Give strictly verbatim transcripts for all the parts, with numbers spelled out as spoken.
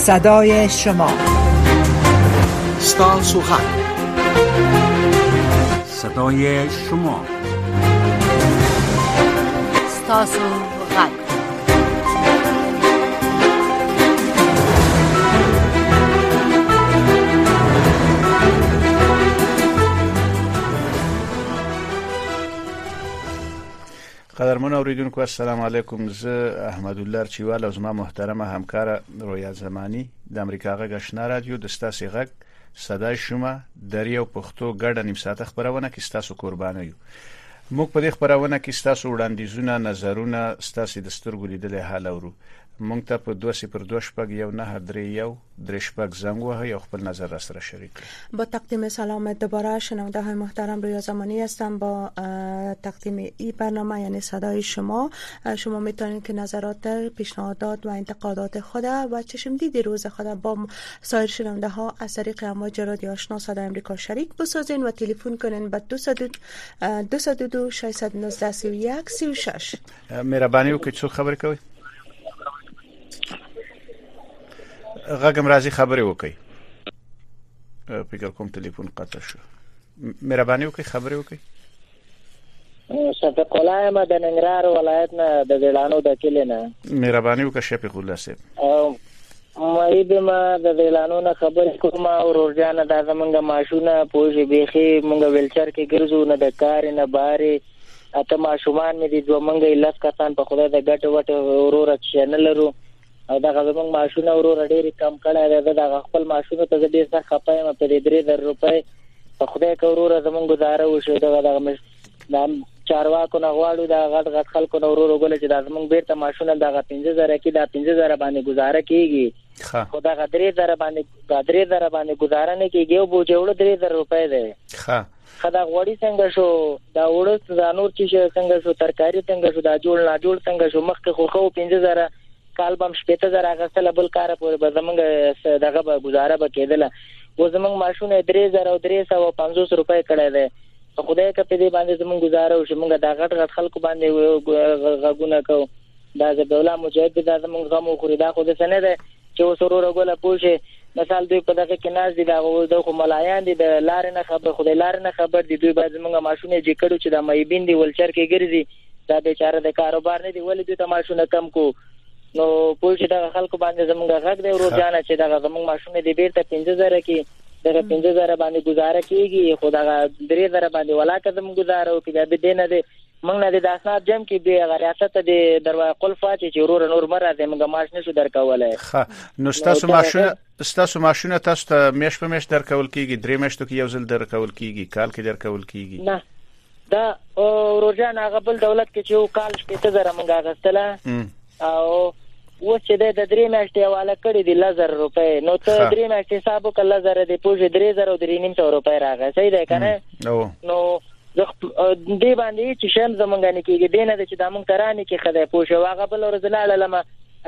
صدای شما ستاسو غږ صدای شما ستاسو غږ قدرمن اوریدونکو السلام علیکم. زه احمد الله چوال او زما محترمه همکار رویا زمانی د امریکا غږ آشنا رادیو د ستاسو غږ صدای شما د ریو پښتو ګډه نیم ساعت خبرونه کې ستاسو قربانه یو. موږ په دې خبرونه کې ستاسو وړاندیزونه نظرونه ستاسو د سترګو لیدل حال اورو. موږ ته په دوه صفر دوه شپږ یو نه درې یو درې شپږ زنګ وهه یا خپل نظر را سره شریک کړئ. با تقدیم سلام دوباره شنونده های محترم رویا زمانی هستم با تقدیم این برنامه یعنی صدای شما. شما میتونید که نظرات، پیشنهادات و انتقادات خود و چشمدید روز خود با سایر شنونده ها از طریق امواج رادیو آشنا صدای امریکا شریک بسازین و تلفن کنین به دو صفر دو ششصد و نوزده سی و یک سی و شش. مهرباني وکړئ څو خبرې کوئ. غږم راځي خبرې وکړئ. فکر کوم ټلیفون قطع شو. مهرباني وکړئ خبرې وکړئ. شفیق الله ما د ننګرهار ولایت نه د ډیلانو د کلی نه. مهرباني وکړئ شفیق الله صاحب. مې د ما د ډیلانو نه خبرې کوم او ورجانه د زمونږ ماشونه پوجي بيخي مونږ ویلچر کې ګرځو نه د کار نه باري اته ماشومان مې دي دوه مونږ لس کسان په خدای د ګټ وټ ورور چینل لرو او دا زمونږ ماشونه ورور ډېری کم کړه دا د خپل ماشونه ته ډېر څه خپایم په دې درې زره روپۍ په خدای کې ورور زمونږ گزاره وشو دا د چارواکو نه غواړو دا غټ غټ خلکو نو ورور وګل چې دا زمونږ بیرته ماشونه دا پنځه زره کې دا پنځه زره باندې گزاره کیږي خو دا درې زره باندې دا درې زره باندې گزاره نه کیږي او بو جوړ درې زره روپۍ ده ښه خدا غوړی څنګه شو دا وړس دا نور چې څنګه شو ترکاری څنګه شو دا جوړ نه جوړ څنګه شو مخکې خو خو پنځه زره کال بم شپته زره غسل بل کار پورې به زمونږ دغه به گزاره به کېدله و زمونږ ماشونه درې زره او درې سوه پنځوس روپۍ کړه ده خدای که په دې باندې زمونږ گزاره وشي مونږ دا غټ غټ خلکو باندې غږونه کوو دا د دوله مجاهد دا زمونږ غمو خوري دا خو د سنه ده چې وسرور غوله پوښي مثال دوی په دغه کې ناز دي دا د خو ملایان دي د لار نه خبر خدای لار نه خبر دي دوی باید زمونږ ماشونه چې کړو چې د مېبین دي ولچر کې ګرځي دا بیچاره د کاروبار نه دی ولې دوی ته ماشونه کم کو نو پوښي دا خلکو باندې زمونږ غږ دی روزانه چې دا زمونږ ماشونه دی بیرته پنځه زره کې دغه پنځه زره باندې گزاره کیږي خو دا درې زره باندې ولاکه زموږ گزاره او کې د دینه دي موږ نه د اسناد جمع کې به ریاست د دروازه قلفات چې ورور نور مره د موږ ماش نشو درکولای. ښه نو تاسو ماشونه تاسو ماشونه تاسو ته مېش په مېش درکول کیږي درې مېشتو کې یو ځل درکول کیږي کال کې درکول کیږي نه دا ورورجان هغه بل دولت کې چې یو کال شپږ زره موږ غستله او و چې د درې میاشتې حواله کړې دي لزر روپۍ نو ته درې میاشتې حساب وکړه لزر دې پوجي درې زره او درې نیم سو روپۍ راغی صحیح ده کنه نو دې باندې چې شم زمونږ نه کېږي دینه چې د موږ ترانه کې خدای پوښه واغه بل ورځ لاله لمه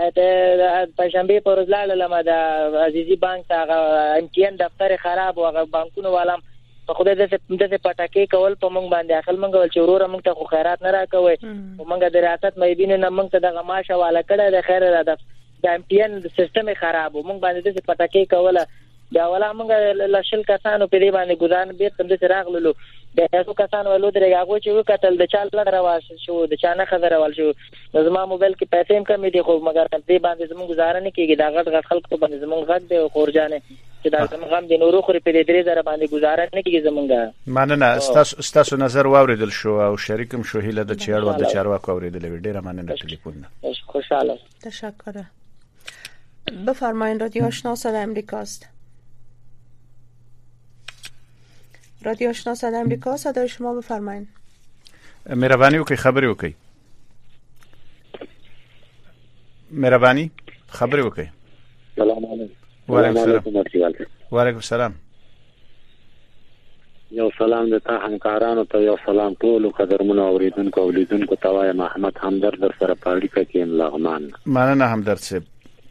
د پښنبه پر ورځ لاله لمه د عزیزي بانک هغه امتحان دفتر خراب او هغه بانکونو والام په خدای د دې پټاکې کول په موږ باندې اخل موږ ول چې ورور موږ ته خو خیرات نه راکوي او موږ د ریاست مې بینه نه موږ ته دغه ماشه والا کړه د خیر د د امتحان سیستم خراب او موږ باندې د پټاکې کوله دا ولا موږ لشل کسانو په دې باندې ګذان به تم دې راغلو د هغو کسانو ولود رګاغو چې وکټل د چال لړ رواش شو د چانه خبر اول شو زما موبایل کې پیسې هم کم دي خو مګر دې باندې زموږ گزاره نه کیږي دا غټ غټ خلک په باندې زموږ غږ دی خورجانه چې دا زموږ غم دي نورو خوري په دې درې زره باندې گزاره نه کیږي زمونږه. مننه تاسو تاسو نظر واوریدل شو او شریکم شو هیله د چیرو د چارواکو اوریدل ډیره مننه ټلیفون نه خوشاله تشکر. بفرمایید رادیو آشنا صدای امریکاست. رادیو آشنا صدای امریکا صدای شما بفرمایید. مهرباني وکړئ خبرې وکړئ. مهرباني خبرې وکړئ. سلام علیکم. وعلیکم السلام. وعلیکم السلام. یو سلام د تا همکارانو ته یو سلام ټول قدرمنو اوریدونکو اولیدونکو توای محمد همدرد در سره پاړیکه کې لغمان. مننه همدرد صاحب.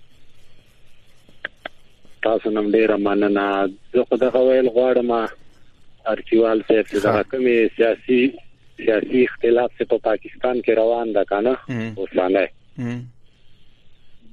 تاسو نن ډیر مننه. زه خو دغه ویل غواړم ارچیوال صاحب چې دا کومي سیاسي سیاسي اختلاف په پاکستان کې روان ده کنه اوسانه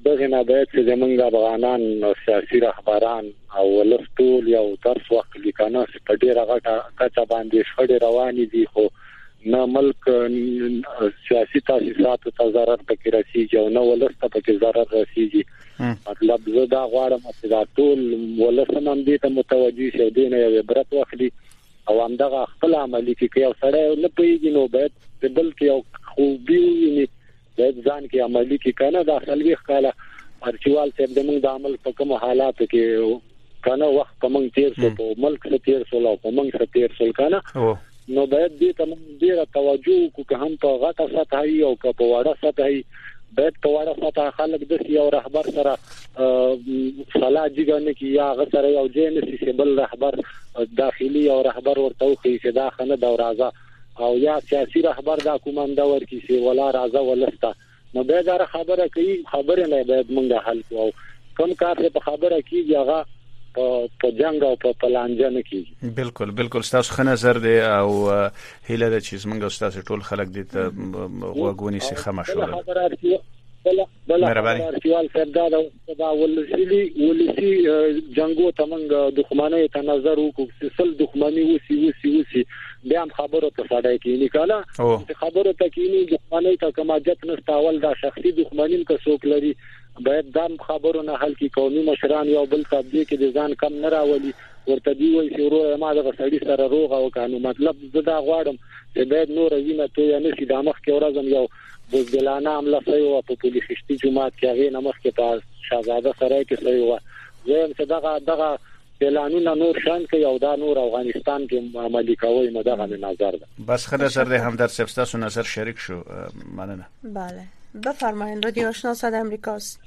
دغه نه باید چې زمونږ افغانان او سیاسي رهبران او ولستول یو ترس وخت لیکنه په ډیره غټه کچه باندې شخړې روانې دي خو نه ملک سیاسي تاسیسات ته ضرر پکې رسیږي او نه ولست پکې ضرر رسیږي مطلب زه دا غواړم چې دا ټول ولسم هم دې ته متوجي شي دې نه یو عبرت واخلي او همدغه خپل عملي کې یو سړی نه پیږي نو باید بلکې یو خوبي وي باید ځان کې عملي کې کنه دا خلوي خاله ارچوال صاحب د موږ د عمل په کوم حالات کې کنه وخت کوم تیر شو په ملک څخه تیر شو او په موږ څخه تیر شو کنه نو باید دې ته موږ ډیره توجه کو که هم په غټه سطحي او که په وړه سطحي باید په وړه سطح خلک د یو رهبر سره صلاح جګنه کی یا غسر یو جنس سیبل رهبر داخلي او رهبر ورته خو چې دا خنه د رازه او یا سیاسي رهبر دا کومنده ورکی سی ولا رازه ولستا نو به دا خبره کوي خبره نه باید مونږه حل کوو کوم کار په خبره کیږي هغه په جنگ او په پلانجه نه کیږي بالکل بالکل تاسو خنه نظر دی او هیله د چیز مونږ تاسو ټول خلک دي ته وګونی سي خمشوره بل بل ارتوال سردار دا ولسی ولسی جنگو ته مونږ دښمنۍ ته نظر وکړو سل دښمنۍ وسی وسی وسی بیا هم خبرو ته ساده کینی کاله خبرو ته کینی دښمنۍ ته کما جت نستاول دا شخصي دښمنین که څوک لري باید دا خبرو نه حل کی قومي مشران یو بل تبدیل کې د ځان کم نه راولي ورته دی وایي چې ورو ما د غسړي سره روغ او قانون مطلب زدا غواړم چې باید نور وینه ته یا نشي د مخ کې ورځم یو بوزدلانه عمله سوی او په پولیسشتي جماعت کې هغه نمخ کې په شاهزاده سره کې سوی و زم چې دغه دغه اعلانونه نور شان کې یو دا نور افغانستان کې عملي کوي نو دغه نظر ده بس خدای سره د همدرد سبستاسو نظر شریک شو مننه بله بفرمایید رادیو آشنا صدای امریکاست.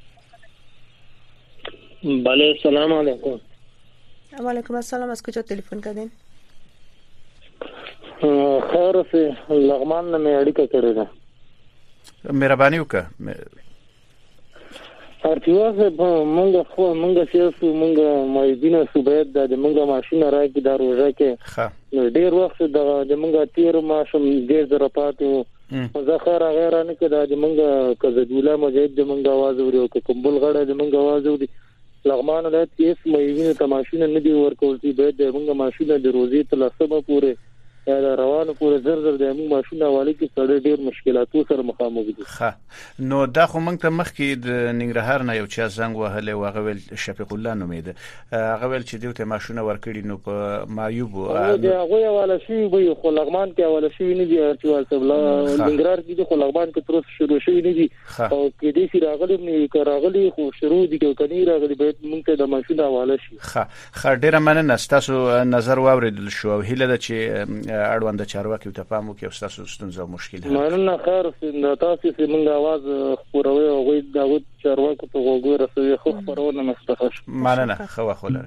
بله سلام علیکم. و علیکم السلام. از کجا تلفن کردین؟ خیر سه لغمان نه مې اړیکه کړې ده. مهرباني وکړه. ارتیوازه مونږ خو مونږ سیاسو مونږ مایدینه صوبایت د مونږ ماشینه راکې د روزه کې ښه ډیر وخت د مونږ تیر ماشوم ډیر زرپاتو مزخر غیر نه کده د مونږ کزدوله مجید د مونږ आवाज ورو کې کومبل غړه د مونږ आवाज وري لغمان ولایت کې اس مایدینه تماشینه نه دی ورکول چې به د مونږ ماشینه د روزي تلسمه پوره دا روانو پورې زر زر د موږ ماشوم حواله کې سره ډېر مشکلاتو سره مخامخ دي. ښه نو دا خو موږ ته مخکې د ننګرهار نه یو چا زنګ وهله او هغه ول شفیق الله نومید هغه ول چې دوی ته ماشوم ورکړي نو په معیوب او دا هغه حواله شي به خو لغمان کې حواله شي نه دي ارتوال سبلا ننګرهار کې خو لغمان کې تر شروع شي نه دي او کې دې سي راغلي نه راغلي خو شروع دي کني راغلي به موږ ته د ماشوم حواله شي. ښه ښه ډیره مننه تاسو نظر واوریدل شو او هیله ده چې اړوند چارواکي ته پام وکړي او تاسو ستونزه او مشکل حل مننه خیر تاسو چې موږ आवाज خبروي او غوي دا چارواکو ته وګوره رسوي خو خبرونه مستخش مننه خو خولره.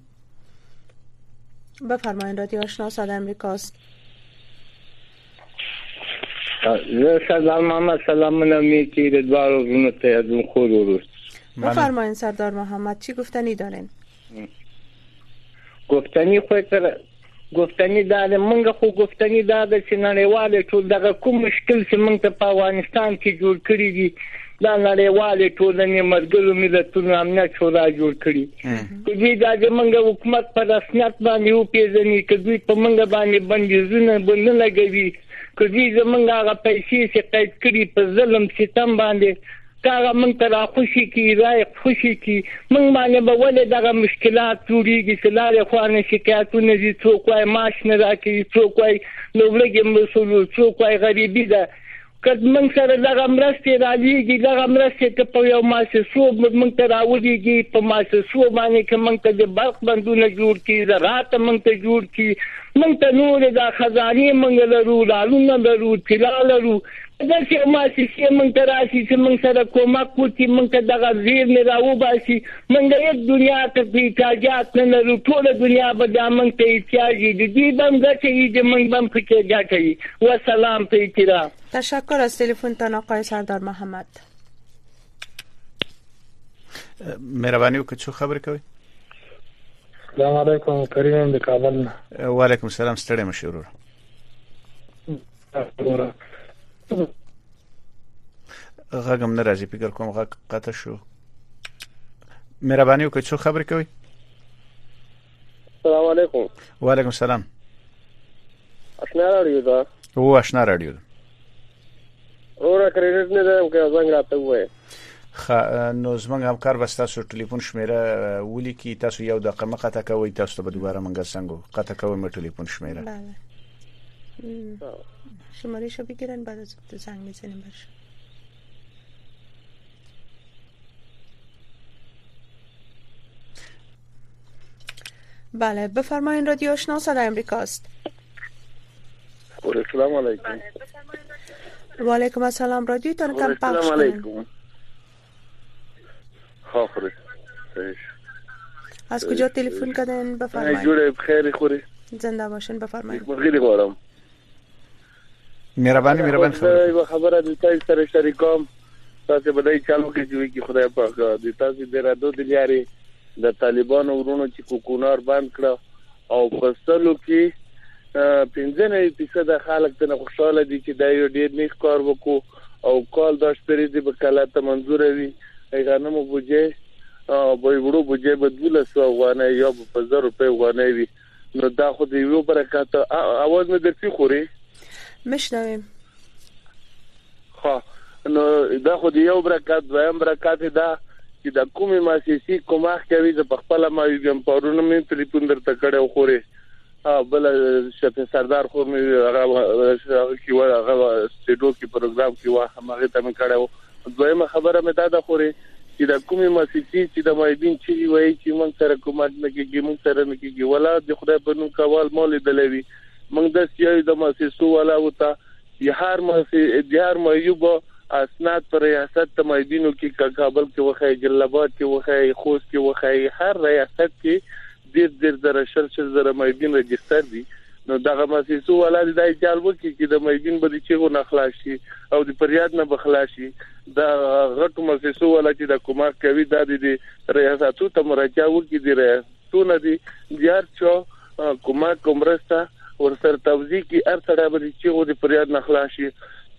بفرمایید رادیو آشنا صدای امریکاست. زه سلام محمد سلامونه میکی د دوارو زونه ته از خو ورس. بفرمایید سردار محمد چی گفتنی دارین؟ گفتنی خو تر گفتنی دا منګه خو گفتنی دا د نړیوال ټول دغه کوم مشکل چې موږ ته په افغانستان کې جوړ کړی دي دا نړیوال ټولنې مرګلو ملتونو امنیت شورا جوړ کړی چې دا د موږ حکومت په رسمیت باندې او پیژني کدی په موږ باندې بندیزونه بند لګوي کدی زمونږ هغه پیسې چې قید کړي په ظلم ستم باندې کاغه من تر خوشي کی راي خوشي کی من باندې به ولې دغه مشکلات جوړيږي چې لاره خوانه شکایتونه دي څوک وايي معاش نه راکړي څوک وايي نو ولګي مسول څوک وايي غریبي ده کله من سره دغه مرستې راځيږي دغه مرستې ته په یو مؤسسو من تر راوړيږي په مؤسسو باندې کې من ته د برق بندونه جوړ کی زراعت من ته جوړ کی من ته نور د خزانه من لرو لالونه لرو تلال لرو دا چې ما چې موږ ته راشي چې موږ سره کومک وکړي موږ ته دغه زیر نه راو باسي موږ د یک دنیا ته په احتیاجات نه لرو ټول دنیا به دا موږ ته احتیاج دي دې بم غچي دې موږ بم فکر غاټي و سلام په احترام. تشکر از تلفنتان آقای سردار محمد. مهرباني وکړئ څو خبرې کوي. السلام علیکم کریم د کابل. و علیکم السلام ستړي مشورور. غږم نه راځي فکر کوم غږ قطع شو مهرباني وکړئ څو خبرې کوي. السلام علیکم. وعلیکم السلام. آشنا رادیو دا او آشنا رادیو اورا کریډټ نه ده که زنګ راته وای خ نو زمونږ همکار به تاسو ټلیفون شمیره ولیکي، تاسو یو دقیقه مخه کوي، تاسو ته به دوباره منګه څنګه قطع کوم ټلیفون شمیره. بله شماره شو بگیرن بعد از زنگ میزنیم برش. بله بفرمایید. رادیو آشنا صدای امریکاست. السلام علیکم. و علیکم السلام. رادیو تون کم پخش السلام علیکم. خاطر از کجا تلفن کردین بفرمایید. جوړه بخیر خوری. زنده باشین بفرمایید. مغیری غواړم. مهرباني مهرباني خبره خبره د تاسو سره شریکوم. تاسو به دای چالو کې جوړي کی خدای پاک د تاسو د رادو د لیاري د طالبانو ورونو چې کوکونار بند کړ او په سلو کې پنځه فیصد خلک ته خوشاله دي چې دا یو ډیر نیک کار وکړو او کال داش پرې دې وکالت منزور وي. ایغانم بوجه او به وړو بوجه بدله سو غوانه یا په زر روپے غوانه وي. نو دا خو دې یو برکت اواز مې درتي خوري مشنویم. خا نو دا خو دې یو برکت وایم برکت دا چې د کومه مؤسسي کومه کوي د خپل ما یوم پرونه مې ټلیفون درته کړو خوري ا بل شته سردار خو مې هغه کی و هغه سټډو کی پروګرام کی وا هغه ته مې کړو. دویمه خبره مې دا د خوري چې د کومه مؤسسي چې د مایدین چې وایي چې مونږ سره کومات نه کېږي مونږ سره نه کېږي ولا د خدای په نوم کول مول دلوي مونږ د سیاي د مؤسسو ولا وتا هر مؤسسه د هر مایوب اسناد پر ریاست ته مایدینو کې کابل کې وخی جلالاباد کې وخی خوست کې وخی هر ریاست کې ډیر ډیر در شل شل زره مایدین رجستر دي. نو دغه مؤسسو ولا د ایجال وکي چې د مایدین بده چې غو نخلاص شي او د فریاد نه بخلاص شي. دا غټو مؤسسو ولا چې د کومه کوي د دې ریاستو ته مراجعه وکي دي ریاستونه دي یار چې کومه کومرستا ورسره توضیح کی هر سره به چې غو د فریاد نخلاص شي.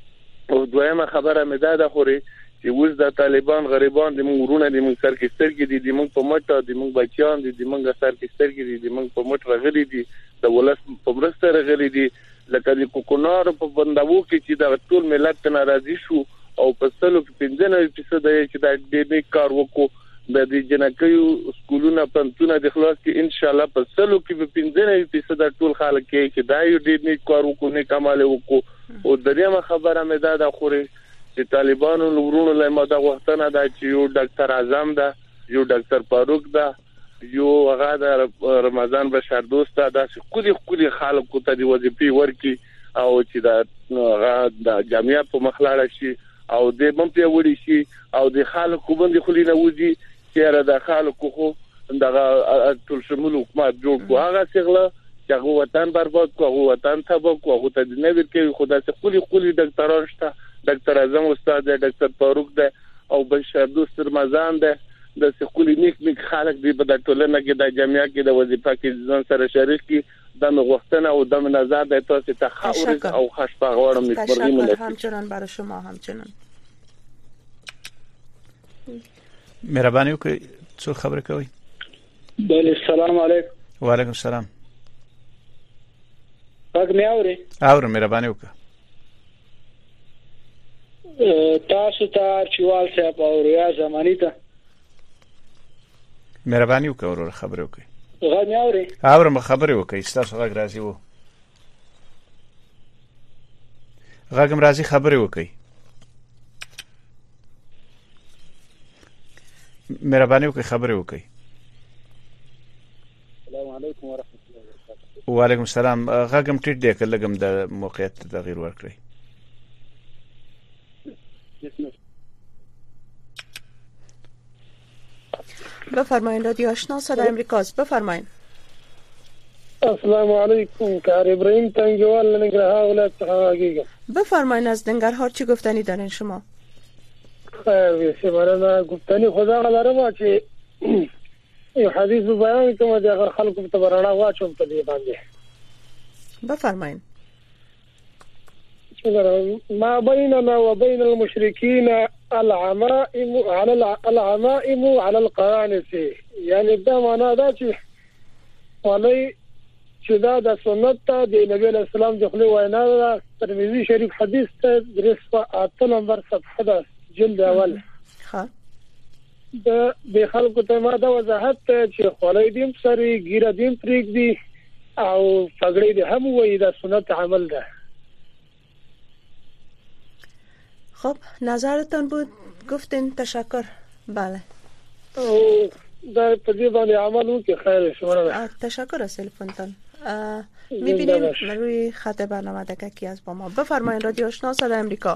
او دویمه خبره مې دا ده خوري چې وز د طالبان غریبان د مونږ ورونه د مونږ سر کې سترګې دي د مونږ په مټه د مونږ بچیان دي د مونږ سر کې سترګې دي د مونږ په مټ راغلي دي د ولس په مرسته راغلي دي لکه د کوکونار په بنداوو کې چې د ټول ملت ناراضي شو او په سلو کې پنځه فیصد چې دا د کار وکړو د دې جنکیو سکولونه پنځونه د خلاص کې ان شاء الله په سلو کې پنځه فیصد ټول خلک کې چې دا یو ډېر نیک کار وکړو نه کمال وکړو. او دریمه خبره مې دا د خوري چې طالبانو ورونو له ماده غوښتنه دا چې یو ډاکټر اعظم دا یو ډاکټر فاروق دا یو هغه د رمضان بشار دوست دا چې کلی کلی خلکو ته دی وظیفه ورکي او چې دا هغه د جامعه په مخلاړه شي او د بم په وړي شي او د خلکو باندې خلینه وځي چې را د خلکو خو دغه ټول شمول حکومت جوړ کو هغه څنګه چې هغه وطن برباد کو هغه وطن تباہ کو هغه ته نه ورکوي خدای څخه کلی کلی ډاکټران شته ډاکټر اعظم استاد دی ډاکټر فاروق دی او بشار دوست رمضان دی د سکولي نیک نیک خلک دی په د ټولنه کې د جامعه کې د وظیفه کې ځان سره شریک کی د غوښتنه او د نظر د تاسو ته خاورز او خوشبخت غواړم نیکمرغي ملت همچنان برای شما همچنان. مهرباني وکړئ څو خبرې کوي. بله السلام علیکم. وعلیکم السلام. پاک مې اوري اورم مهرباني وکړه. تاسو ته چوال صاحب او ریا زمانی ته مهرباني وکړه ورور خبرې وکړئ. غږ مې اوري اورم خبرې وکړئ تاسو غږ راځي وو غږم راځي خبرې وکړئ. مهرباني وکړئ خبرې وکړئ. السلام علیکم ورحمۃ اللہ وبرکاتہ. وعلیکم السلام. غږم ټیټ دی که لږم د موقعیت تغییر ورکړئ. بفرمایید رادیو آشنا صدای امریکاست. بفرمایید. السلام علیکم. کار ابراهیم تنگوال نگرها ولایت څخه. بفرمایید از ننگرهار چی گفتنی دارین شما؟ خیر سی برای گفتنی خدا غلاره چې یو حدیث بیان کوم چې اگر خلکو ته برانا واچوم په دې باندې. بفرمایید. بسم الله ما بيننا وبين المشركين العمائم على العمائم على القرانس يعني دا معنا دا چې ولې چې دا د سنت د نبی له سلام د خپل وینا ترمذی شریف حدیث ته درسه اته نمبر صفحه ده جلد اول ها د د خلکو ته ما دا وضاحت چې خولې دیم سری ګیره دیم پریک دی او فقړې دې هم وې دا سنت عمل ده. خب نظرتون بود گفتین تشکر. بله او در پدی باندې عمل وکړي خیر شما. تشکر از تلفنتون. میبینیم روی خط برنامه دککی از با ما. بفرمایید رادیو آشنا صدای امریکا.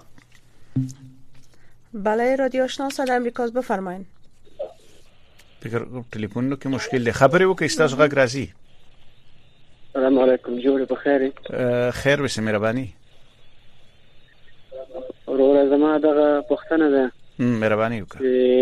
بله رادیو آشنا صدای امریکا بفرمایید. فکر تلفن نو کې مشکل دی خبرې وکړئ ستاسو غږ راځي. السلام علیکم جوړ په خیر. خیر وسه مهرباني. ورور زما دغه پښتنه ده. مهرباني وکړه.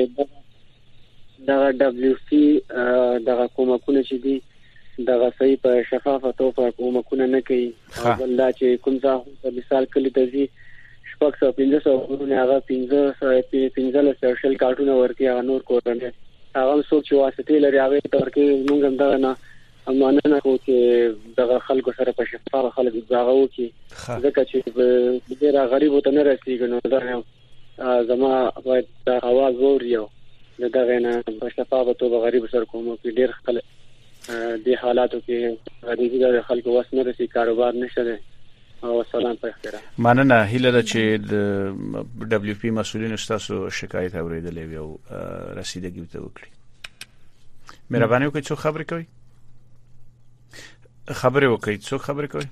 دغه دبليو سي دغه کومکونه چې دي دغه صحیح په شفافه توګه کومکونه نه کوي. بل دا چې کوم ځای مثال کلی ته ځي شپږ سوه پنځه سوه ورونه هغه پنځه سوه پنځه سوه شل کارتونه ورکي هغه نور کورونه هغه څوک چې واسطې لري هغه ترکه موږ هم دغه نه امانه کو چې دغه خلکو سره په شفافه خلک ځاغو کی ځکه چې ډېر غریب ته نه رسیږي نو دا زما باید دا आवाज وریو دغه نه په شفافه توګه غریب سره کوم کې ډېر خلک د حالاتو کې غریبي د خلکو واس نه رسي کاروبار نشته او سلام په خیر. مننه هیله ده چې د دبليو پی مسؤلین تاسو شکایت اوریدلې او رسیدګي ته وکړي. مهرباني وکړئ څو خبرې کوي خبرې وکړئ څو خبرې کوي.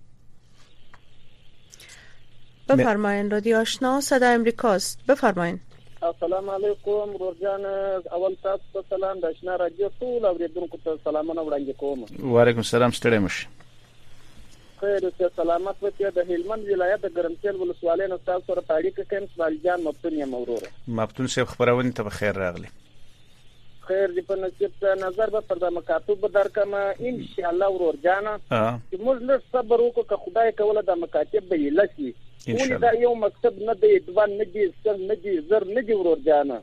بفرمایید رادیو آشنا صدای امریکاست. بفرمایید. السلام علیکم ورجان اول تاسو سلام د آشنا رادیو ټول اوریدونکو ته سلامونه وړاندې کوم. وعلیکم السلام ستړي مشه. خیر اوسه سلامت وته د هلمند ولایت د ګرمسیل ولسوالۍ نو تاسو سره تاریخ کوم سوال جان مفتون یم وروره. مفتون صاحب خبرونه ته بخیر راغلی. خیر دې په نصیب نظر به پر د مکاتب درکم ان شاء الله ورور جانا چې موږ له صبر وکړو که خدای کوله د مکاتب به لسی ولې دا یو مکتب نه دی دوان نه دی سر نه دی زر نه دی ورور جانا.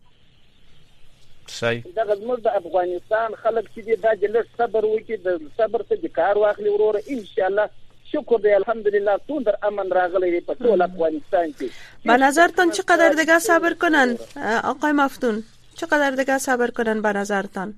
صحیح دا زموږ د افغانستان خلک چې دا جلس صبر وکړي د صبر څخه کار واخلي ورور ان شاء الله شکر دی الحمدلله تون در امن راغلی په ټول افغانستان کې. به نظرتون چقدر دیگه صبر کنن آقای مفتون؟ چقدر دیگه صبر کنن به نظرتان؟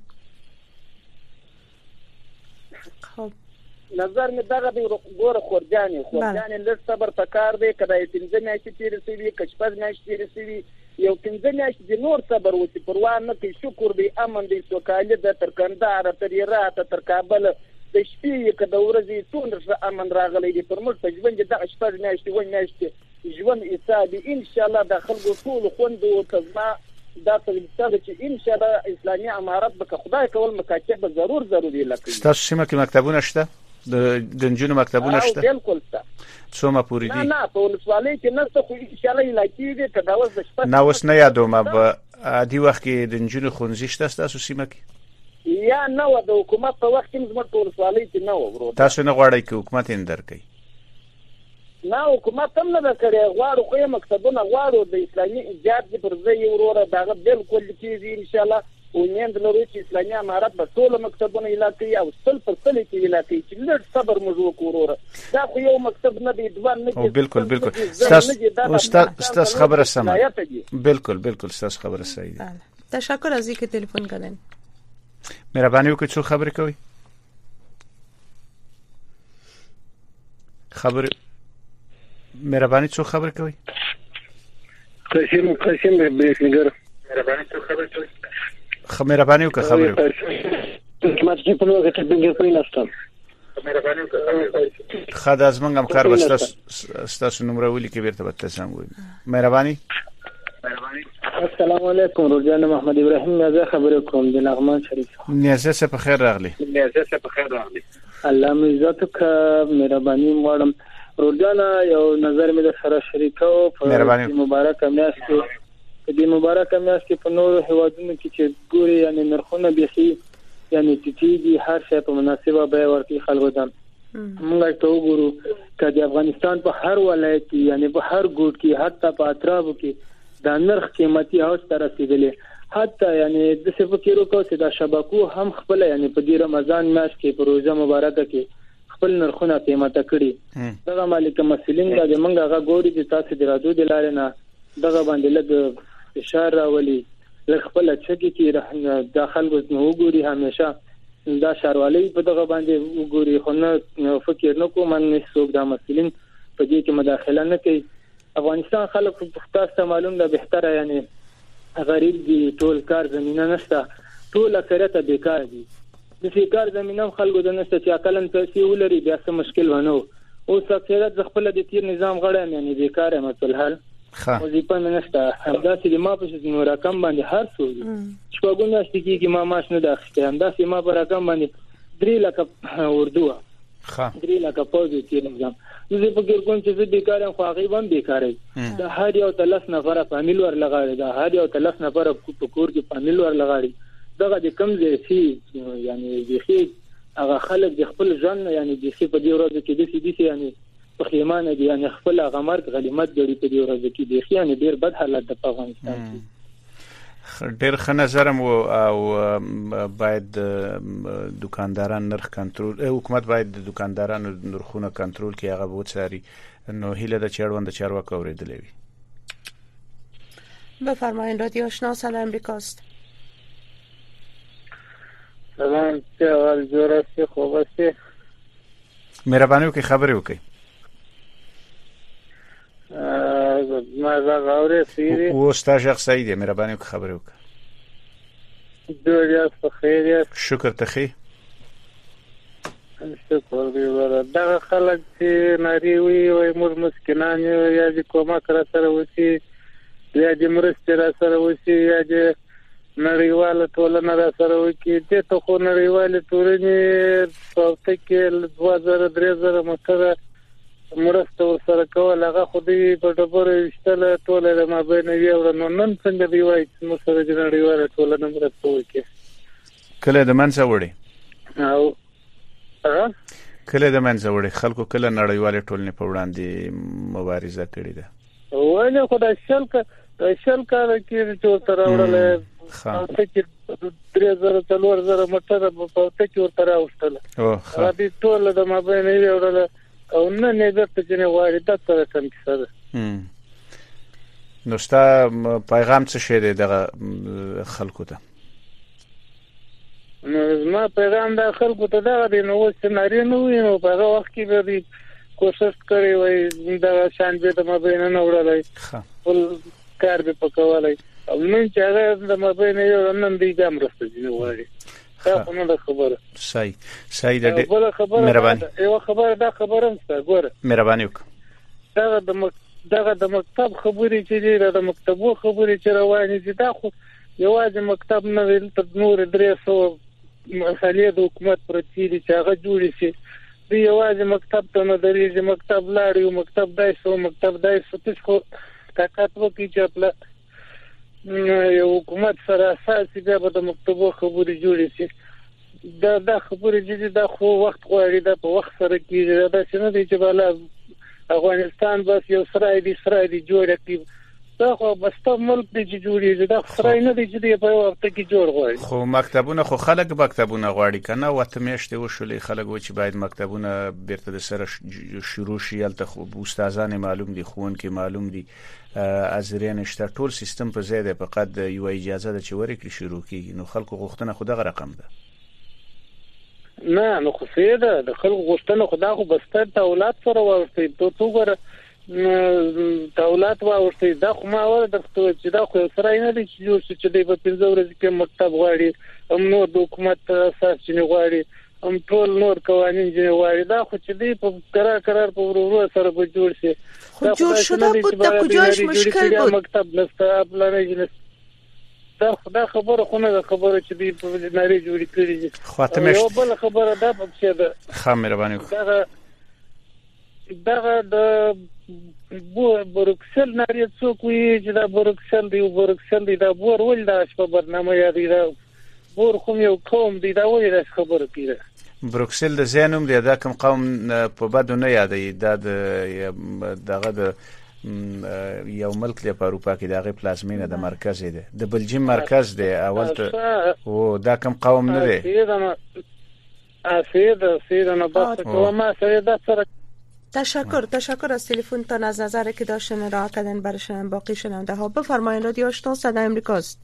خب نظر می دغه دی ګوره خورجانی خورجانی لږ صبر پکار دی کله پنځه میاشتې تیر سوي کشپز میاشتې تیر سوي یو پنځه میاشتې د نور صبر وسی پروان نه کوي شکر دی امن دی سوکاله د تر کندهار تر هرات تر کابل د شپې کده ورځې ټول امن راغلی دی پر موږ په ژوند د شپږ میاشتې و میاشتې ژوند حسابي ان شاء الله د خلکو ټول خوند او تزما دا څه چې ان شاء الله اسلامي امارت به خدای کول مکاتب ضرور ضروري لکه تاسو سیمه کې مکتبونه شته د جنونو مکتبونه شته بالکل شته څومره پوری دي؟ نه نه په ولسوالۍ کې نه خو ان شاء الله علاقې دي که دا اوس د شپه نه اوس نه یادوم په عادي وخت کې د جنونو خونځي شته تاسو سیمه کې یا نه و د حکومت په وخت کې زموږ په ولسوالۍ کې نه و ورو تاسو نه غواړئ چې حکومت یې درکړي؟ نه حکومت هم نه کړی غواړو خو یې مکتبونه غواړو د اسلامي ایجاد دې پر ځای وروره دغه بالکل کېږي ان شاء الله ومند لرو چې اسلامي امارت به ټول مکتبونه علاقې او سل پر سل کې علاقې چې لږ صبر موږ وکړو دا خو یو مکتب نه دی دوه نه او بالکل بالکل استاد استاد خبره سمه بالکل بالکل استاد خبره صحیح ده. تشکر از اینکه تلفن کردین. مهرباني وکړئ څو خبرې کوي خبر مهرباني څو خبرې کوي قسم قسم بیسنګر مهرباني څو خبرې کوي خ مهرباني وکړه خبرې ما چې په لوګه ته بنګر پرې نستم مهرباني وکړه خدای از من هم کار واست استاسو نمبر ولي کې بیرته به تاسو وایي مهرباني مهرباني. السلام علیکم روزانه محمد ابراهیم نیازه خبرې کوم د نغمان شریف. نیازه سه په خیر راغلی. نیازه سه په خیر راغلی. الله مې عزت کا مهرباني موړم روزانه یو نظر مې د سره شریکو په مبارک میاس کې په دې مبارک میاس کې په نور هوادونو کې چې ګوري یعنی نرخونه به شي یعنی چې دي هر شی په مناسبه به ورته خلکو دم موږ ته وګورو چې د افغانستان په هر ولایت کې یعنی په هر ګوټ کې حتی په اطرافو کې د نرخ قیمتي اوج ته رسیدلې حتی یعنی د څه فکر وکړو چې د شبکو هم خپل یعنی په دې رمضان میاشت کې په روزه مبارکه کې خپل نرخونه قیمته کړي دغه مالک مسلین د منګه غا ګوري چې تاسو د رادو د لارې نه دغه باندې لږ فشار راولي لږ خپل چکی کې داخل وځنه وګوري همیشه دا شاروالي په دغه باندې وګوري خو نه فکر نه کوم ان څوک د مسلین په دې کې مداخله نه کوي افغانستان خلک په تاسو معلوم ده بهتره یعنی غریب دي ټول کار زمينه نشته ټول اکثریت بیکار دي د دې کار زمينه خلکو د نشته چې اقلن پیسې ولري بیا څه مشکل ونه او اکثریت خپل د تیر نظام غړي یعنی بیکار هم په الحال وظیفه منسته همدا چې ما په نو رقم باندې هر څو شپږونه شتي کې ما ماش نه داخته همدا چې ما په رقم باندې درې لکه اردو ښه درې لکه پوزي تیر نظام زه په ګر کوم چې بیکار یم خو هغه هم بیکار دی دا هر یو تلس نفر فامیل ور لغاړي دا هر یو تلس نفر په کور کې فامیل ور لغاړي دغه د کم ځای شي یعنی د خې هغه خلک د خپل ځان یعنی د خې په دې ورځ کې د سې دي یعنی خیمانه دي یعنی خپل غمرک غلیمت غړي په دې ورځ کې دي یعنی ډیر بد حالت د افغانستان کې ډیر ښه نظرم او باید دکانداران نرخ کنټرول حکومت باید د دکاندارانو نرخونه کنټرول کړي هغه وڅاري نو هیله د چړوند چارواکو اوریدلې وي بفرمایید رادیو آشنا صدای امریکاست سلام چه حال جوړ است خوب است مهرباني وکړئ خبرې وکړئ ما زغاورې سیری او ستاسو شخص صحیح دی مهرباني وکړئ خبرې وکړئ دوړیا په خیر یې شکر ته خې شکر دی ورته دا خلک چې ناری وي او مور مسکینان یا د کومه کړه سره وسی یا د مرسته را سره وسی یا د نړیواله ټولنه را سره وکي ته ته خو نړیواله ټولنه په تکل دوه زره درې زره متره مرسته سره کول هغه خو دې په ډبره وشتله ټوله ما بین یو نو نن څنګه دی وای چې مو سره د نړیواله ټولنه مرسته وکي کله د منځ وړي او ها کله د منځ وړي خلکو کله نړیواله ټولنه په وړاندې مبارزه کړې ده وایي خو د شل کا شل کال کې چې تر وړل خا ته چې درې زره څلور زره متره په ته کې تر اوستله او خا دې ټول د ما بین یو وړل او نه نه درته چې نه وایي د تر څنګه کیسه نو ستا پیغام څه شه دی دغه خلکو ته نو ما پیغام د خلکو ته دا دی نو سناریو نو نو په هغه وخت کې به کوشش کړی وای دا شان به د ما بین نه وړلای ټول کار به پکوالای او نن چې هغه د ما بین یو نن دی ګام رسته دی وایي دا کومه خبره صحیح صحیح ده مهرباني یو خبره دا خبره څه ګوره مهرباني وکړه دا د دغه د مکتب خبرې چې دی د مکتبو خبرې چې روانې دي دا خو یوازې مکتب نه ویل تر نور درې سو مسالې د حکومت پرتی دي چې هغه جوړ شي دی یوازې مکتب ته نه درېږي مکتب لاړ یو مکتب دای سو مکتب دای سو تاسو خو طاقت وکړي چې خپل یو حکومت سره اساسي بیا به د مکتبو خبرې جوړې شي دا د خبرې چې دا خو وخت غواړي دا په وخت سره کېږي دا څنګه دی چې بالا افغانستان بس یو سرای دی سرای دی جوړ کړي دا خو بس ته ملک دی چې جوړیږي دا سرای نه دی چې په وخت کې جوړ غواړي خو مکتبونه خو خلک مکتبونه غواړي کنه وته میشته وشولې خلک و چې باید مکتبونه بیرته د سره شروع شي الته خو استادان معلوم دي خون کې معلوم دي ازرین شته ټول سیستم په زیاده فقط یو اجازه ده چې ورکړي شروع کیږي نو خلکو غوښتنه خو دغه رقم ده نه نو خو سیده د خلکو غوښتنه خدا خو بستر دولت سره ورته ته تو ګره دولت ورته دا خو ما ورته چې دا خو سره نه دي چې چې د په پنځه ورځې کې مکتب غواړي هم نو د حکومت اساس چې غواړي هم ټول نور قوانين چې غواړي دا خو چې دی په قرار قرار په ورو سره به جوړ شي خو جوړ شده بود تا کجاش مشکل بود مکتب نسته پلانې دا دا خبره خو نه خبره چې دی په نړۍ جوړی کړی خاطمه یو بل خبره دا په څه ده خامربانی دا دا د بو بروکسل ناری څوک وی چې دا بروکسل دی بروکسل دی دا بور ول دا په برنامه یادی دا بور خو یو کوم دی دا وایي دا خبره کیږي بروکسل د زینوم دی دا کوم قوم په بدو نه یادې دا د دغه د یو ملک دی په اروپا کې دغه پلازمینه د مرکز دی د بلجیم مرکز دی اول ته او دا کوم قوم نه دی سید سید انا بس کوما سید سره تشکر تشکر از تلفنتان از نظری که داشتن ارائه کردن برای شنونده باقی شنونده ها. بفرمایید رادیو آشنا صدای امریکاست.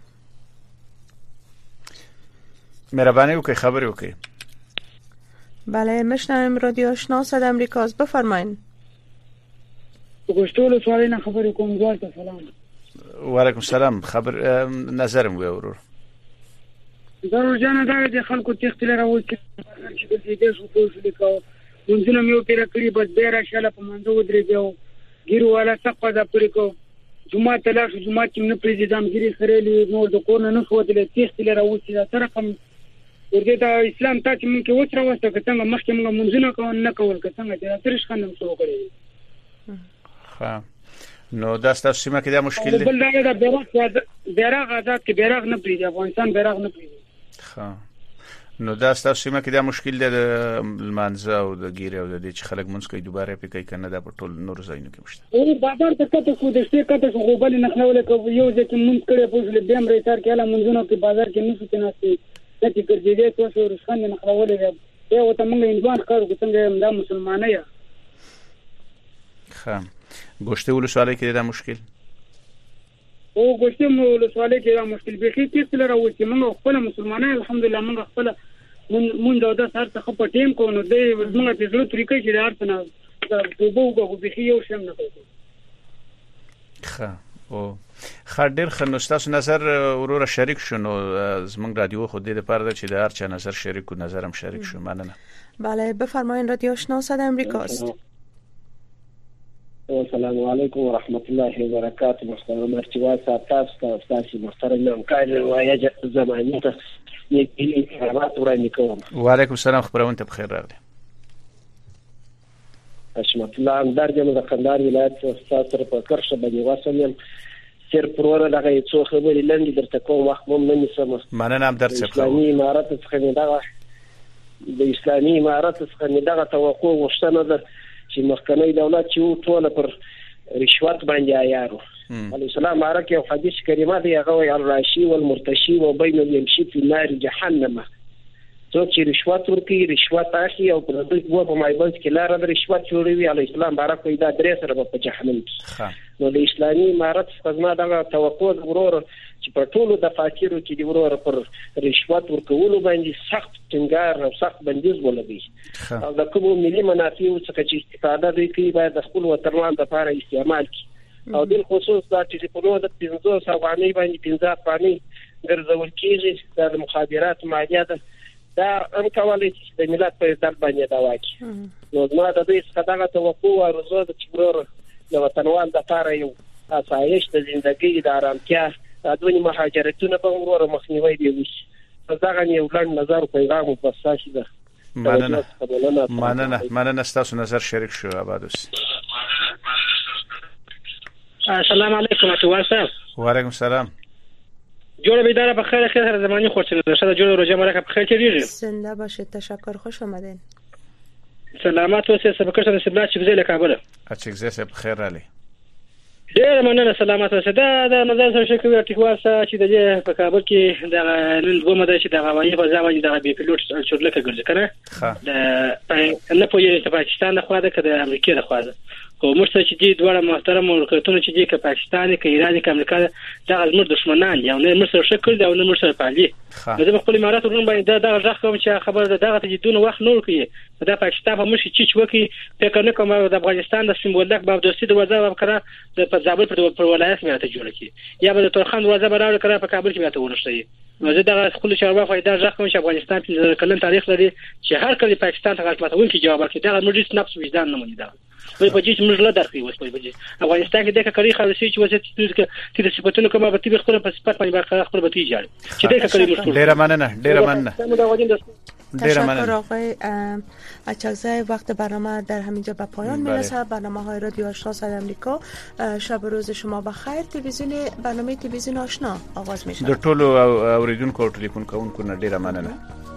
مهربانی وکړئ خبرې وکړئ. بله مشنویم رادیو آشنا صدای امریکاست. بفرمایید. گوشتول سوالی نه خبرې کوم ځوال ته سلام. وعلیکم السلام خبر نظرم وی ورور. ضرور جان دا د خلکو تختل راوځي چې د دې څه په څه لیکو منځونه مې پیرا کړی بس ډیر شاله په منځو ودرېږو ګیرو والا څخه دا پرې کو جمعه تلاش جمعه کې نه پریزیدم ګیری خړېلی نو د کور نه خو دې تختل راوځي دا سره کوم ورته دا اسلام ته چې مونږ کې وڅره واسطه که څنګه مخکې مونږ منځونه کوو نه کول که څنګه چې ترش خنم شو کړی ها نو دا ستاسو سیمه کې دا مشکل دی بل دا د بیرغ بیرغ آزاد کې بیرغ نه پریږي افغانستان بیرغ نه پریږي ها نو دا ستاسو سیمه کې دا مشکل دی د المانزه او د ګیره او د دې چې خلک مونږ کوي دوباره پې کوي کنه دا په ټول نور ځایونو کې مشته او بازار ته کته خو د شته کته خو بل نه خلول کوي یو ځکه مونږ کړي په ځل بیم ریتار کې اله منځونو کې بازار کې نشو تناسي د دې ګرځېدې تاسو رسخان نه خلول دی یو ته مونږ انځوان کارو څنګه دا مسلمانه یا ها ګوشته ولسوالی کې دا مشکل او ګوشته ولسوالی کې دا مشکل به کې چې سره راوځي موږ خپل مسلمانان الحمدلله موږ خپل مونږ دا د سر څخه په ټیم کو نو د موږ په ضرورت طریقې چې دار څنګه د توبو کو به یو شم نه کوي ښه او خاطر ډېر خنوستاسو نظر وروره شریک شونو زمونږ رادیو خو دې لپاره چې د هر چا نظر شریک او نظرم شریک شو مننه بله بفرمایید رادیو آشنا صدای امریکاست. السلام علیکم و رحمت الله و برکاته. محترم ارتواز تاسو تاسو محترم همکار روایت زمانی ته نیکی خدمات وړاندې کوم. وعلیکم السلام خبرونه بخیر راغلی. حشمت الله اندر جمع د قندهار ولایت استاد سره په کرشه باندې واسم سر پروره دغه څو خبرې لاندې درته کوم وخت مم نه نسم. مننه هم درڅ په اسلامي امارت څخه نه دغه د اسلامي امارت څخه نه دغه توقع وشتنه ده چې مخکنی دولت چې ټول پر رشوت باندې عیارو. علی السلام بارک یو حدیث کریمه دی هغه وی الراشی والمرتشی وبین يمشي في النار جهنم. څوک چې رشوت ورکوي رشوت اخلي او په دې وو په مایبنس کې لاره د رشوت جوړوي علی السلام بارک وی دا درې سره په جهنم کې. نو د اسلامي امارت څخه دغه توقع ورور چې په ټولو د فاکیرو کې دی ورور پر رشوت ورکولو باندې سخت ټینګار او سخت بندیز ولګي او د کوم ملي منافع څخه چې استفاده دوی کوي باید د خپل وطنوال لپاره استعمال کړي او د خصوص د ټلیفونو د پنځه افغانۍ باندې پنځه افغانۍ ګرځول کېږي د مخابرات مالیه ده دا ان کولای چې د ملت په ځل باندې دا واکي. نو زما د دې څخه دغه توقع او ارزو د څورو د وطنوال لپاره یو اسایش د ژوندۍ د آرامتیا د دونی مهاجرتونو په وروره مخنیوي دی وشي. دا غنی یو لاند نظر پیغام په اساس ده. مننه مننه مننه تاسو نظر شریک شو آباد اوسئ. السلام علیکم اتوال صاحب. وعلیکم السلام. جوړ بیدار په خیر خیر زمانی خورچل شده جوړ روزه مرکه په خیر کېږي. زنده باشید تشکر خوش آمدین. سلامات اوسئ سبکر د سبلات چې زله کابل. اچھا زه په خیر علي. ډېر مننه سلامات اوسئ. دا د نظر سره شکر ارتقوا چې د په کابل کې د نن دوه مده چې د هوایي فضا باندې د بي پيلوټ چورلکه ګرځي کنه. د نه پوهیږي چې پاکستان د خوا ده که د امریکا د خوا ده. خو موږ ته چې دي دواړه محترم ملکونه چې دي که پاکستان که ایران که امریکا دا زموږ دشمنان دي او نه موږ سره شکل دي او نه موږ سره پالي. نو زه خپل امارات ورون باندې دا دغه ځخ کوم چې خبر ده دغه ته دونه وخت نور کوي دا پاکستان په مشي چې وکي فکر نه کوم د افغانستان د سمبولک باب دوستي دروازه وکړه د ځابل پر ولایت مې ته جوړ کی یا به د تورخان دروازه براول کړه په کابل کې مې ته ورشتي. نو زه دغه خپل شاوخوا فائدہ ځخ کوم چې افغانستان په کلن تاریخ لري چې هر کله پاکستان ته غلط ماتون کې جواب ورکړي دا موږ نفس وجدان نه مونږ دا وای په دې موږ لا درخي وس په دې افغانستان کې دغه کړي خالصي چې وځي چې د صفاتونو کومه به تبي خپل په صفات باندې برخه خپل به تیجاړي چې دغه کړي مشکل ډیر مننه ډیر مننه تشکر آقای اچکزای. وقت برنامه در همینجا به پایان میرسه. برنامه های رادیو آشنا صدای امریکا شب و روز شما بخیر. تلویزیون برنامه تلویزیون آشنا آغاز میشه. د ټولو اوریدونکو او ټلیفون کوونکو نه ډیره مننه.